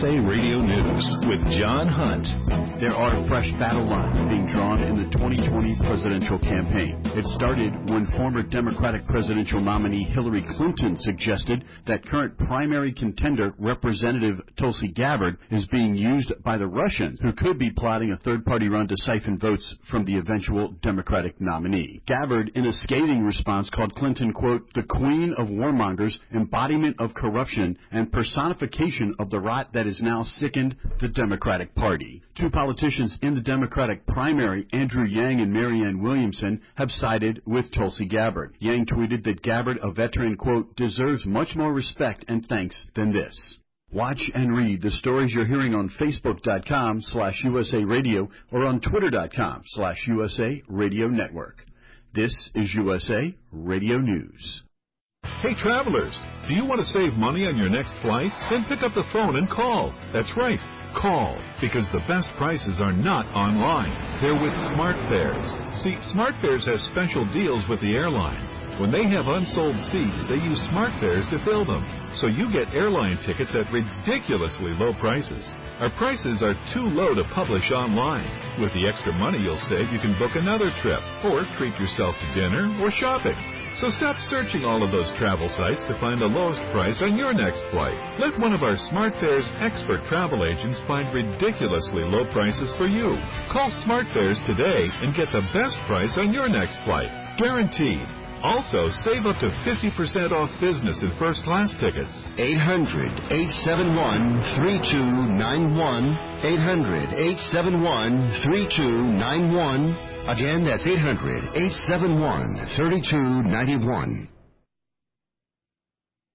USA Radio News with John Hunt. There are fresh battle lines being drawn in the 2020 presidential campaign. It started when former Democratic presidential nominee Hillary Clinton suggested that current primary contender Representative Tulsi Gabbard is being used by the Russians, who could be plotting a third-party run to siphon votes from the eventual Democratic nominee. Gabbard, in a scathing response, called Clinton, quote, the queen of warmongers, embodiment of corruption, and personification of the rot that has now sickened the Democratic Party. Two politicians in the Democratic primary, Andrew Yang and Marianne Williamson, have sided with Tulsi Gabbard. Yang tweeted that Gabbard, a veteran, quote, deserves much more respect and thanks than this. Watch and read the stories you're hearing on Facebook.com/USA Radio or on Twitter.com/USA Radio Network. This is USA Radio News. Hey, travelers, do you want to save money on your next flight? Then pick up the phone and call. That's right, call, because the best prices are not online. They're with SmartFares. See, SmartFares has special deals with the airlines. When they have unsold seats, they use SmartFares to fill them. So you get airline tickets at ridiculously low prices. Our prices are too low to publish online. With the extra money you'll save, you can book another trip or treat yourself to dinner or shopping. So stop searching all of those travel sites to find the lowest price on your next flight. Let one of our SmartFares expert travel agents find ridiculously low prices for you. Call SmartFares today and get the best price on your next flight. Guaranteed. Also, save up to 50% off business and first-class tickets. 800-871-3291. 800-871-3291. Again, that's 800-871-3291.